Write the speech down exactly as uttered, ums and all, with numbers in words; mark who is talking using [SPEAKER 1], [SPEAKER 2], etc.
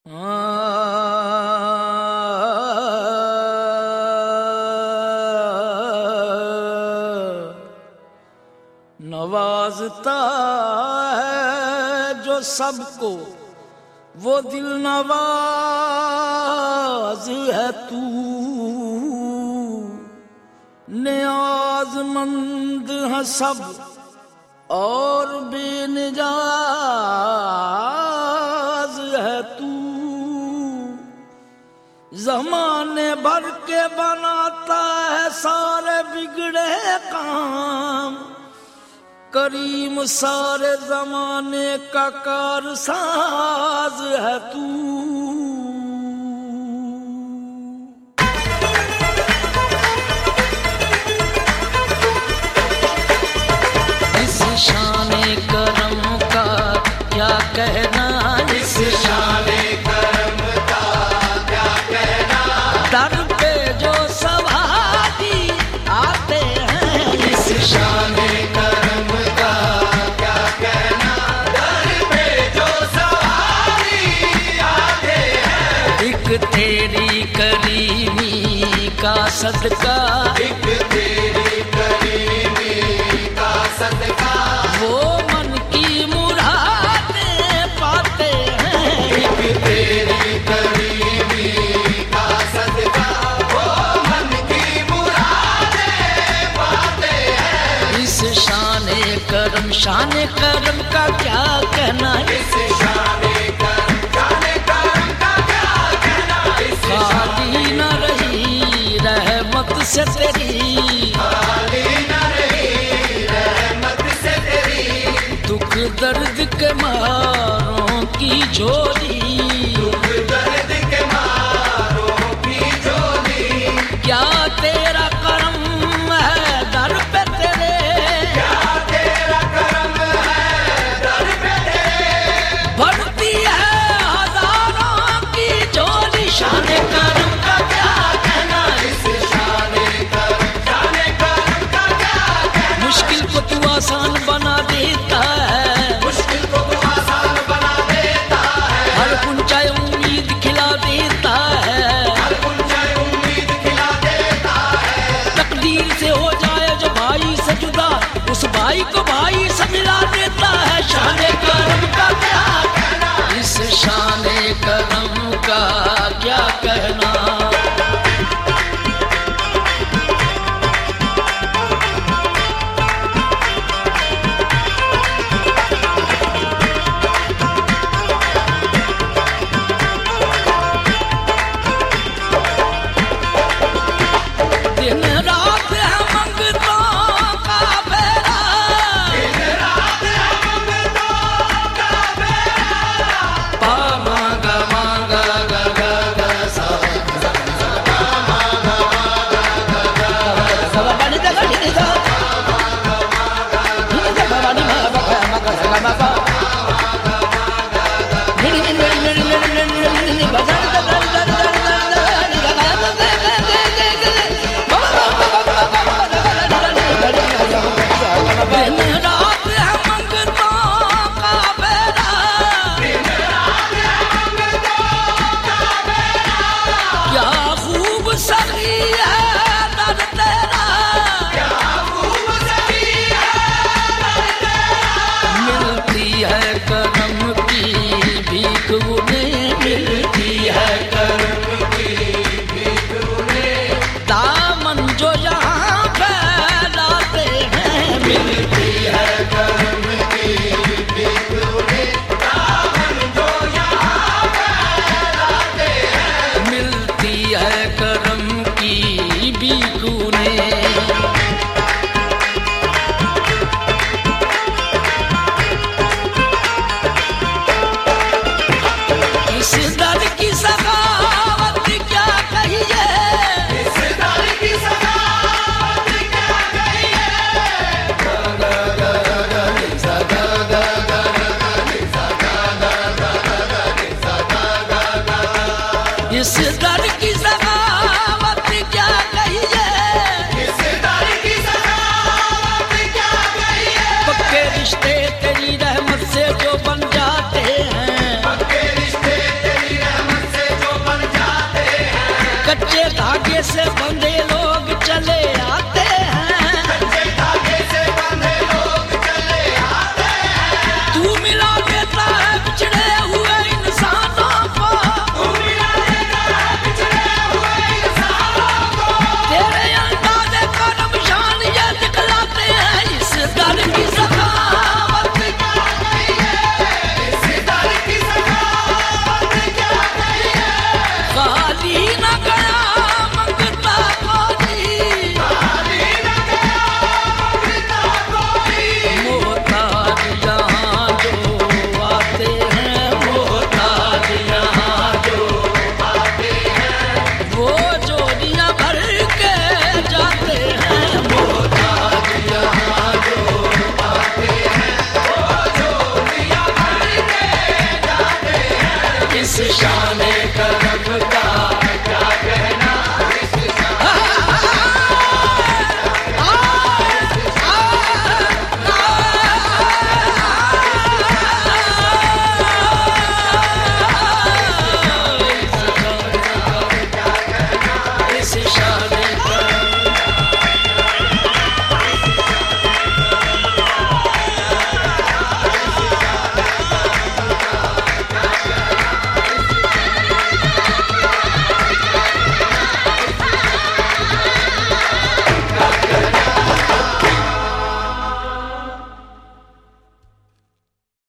[SPEAKER 1] नवाजता है जो सबको वो दिल नवाज है तू, नियाज़मंद है सब और बेनियाज़ है तू। ज़माने भर के बनाता है सारे बिगड़े काम, करीम सारे ज़माने का कारसाज है तू। इस शाने करम का क्या कहना, इस शाने करम का क्या कहना, दर पे जो सवारी आते हैं इस शाने करम का क्या कहना, दर पे जो सवारी आते हैं। एक तेरी करीमी का सदका, एक तेरी करीमी का सदका, वो मन की मुरादें पाते हैं। एक तेरी करीमी का सदका, वो मन की मुरादें पाते हैं। इस शाने करम, शाने करम का क्या कहना, इस शाने करम, शाने करम का क्या कहना, खाली न रही रहमत से तेरी, खाली न रही रहमत से तेरी, दुख दर्द के मारों की झोली, दुख दर्द के मारों की झोली, क्या तेरा करम है दर पे तेरे, क्या तेरा करम है दर पे तेरे, भरती है हजारों की झोली। शाने करम का क्या कहना, इस शाने करम, शाने करम का क्या कहना, मुश्किल को तू आसान बना देता है, मुश्किल को तू आसान बना देता है, हर गुंजाए उम्मीद खिला देता है, हर गुंजाए उम्मीद खिला देता है। तकदीर से हो जाए जो भाई से जुदा, उस भाई को भाई से मिला देता है। शाने करम का क्या कहना, इस शाने करम का क्या कहना। दिन रात है मंगतों का बेड़ा, दिन रात है मंगतों का बेड़ा, पा मांगा मांगा गा गा गा सा, पा मांगा मांगा गा गा गा सा, बनी दा बनी दा, बनी दा बनी मा बा मा का सा मा पा, नी नी नी नी नी नी नी बजा दा दा दा दा दिन रात है मंगतों का बेड़ा, दिन रात है मंगतों का बेड़ा, क्या खूब सही है दर तेरा, क्या खूब सही है दर तेरा, मिलती है करम की भीख उन्हें, मिलती है करम की भीख उन्हें, दामन जो यहाँ फैलाते हैं, मिलती है करम की भीख उन्हें, दामन जो यहाँ फैलाते हैं, मिलती है करम की भीख उन्हें। इस दर की सखावत क्या कहिए, इस दर की सखावत क्या कहिए, इस दर की सखावत क्या कहिए, इस दर की सखावत क्या कहिए, पक्के रिश्ते तेरी रहमत से जो बन जाते हैं, पक्के रिश्ते तेरी रहमत शान करम का